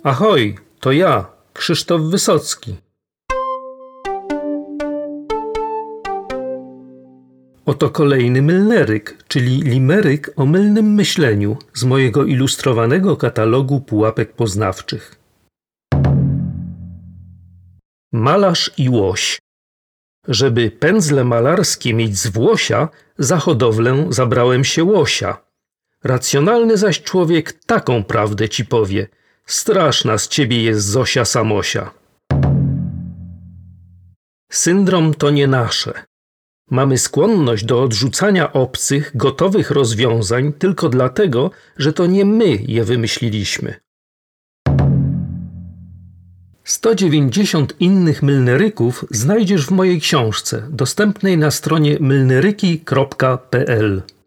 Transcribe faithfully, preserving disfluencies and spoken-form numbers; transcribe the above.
Ahoj, to ja, Krzysztof Wysocki. Oto kolejny mylneryk, czyli limeryk o mylnym myśleniu z mojego ilustrowanego katalogu pułapek poznawczych. Malarz i łoś. Żeby pędzle malarskie mieć z włosia, za hodowlę zabrałem się łosia. Racjonalny zaś człowiek taką prawdę ci powie: straszna z ciebie jest Zosia Samosia. Syndrom to nie nasze. Mamy skłonność do odrzucania obcych, gotowych rozwiązań tylko dlatego, że to nie my je wymyśliliśmy. sto dziewięćdziesiąt innych mylneryków znajdziesz w mojej książce, dostępnej na stronie mylneryki kropka p l.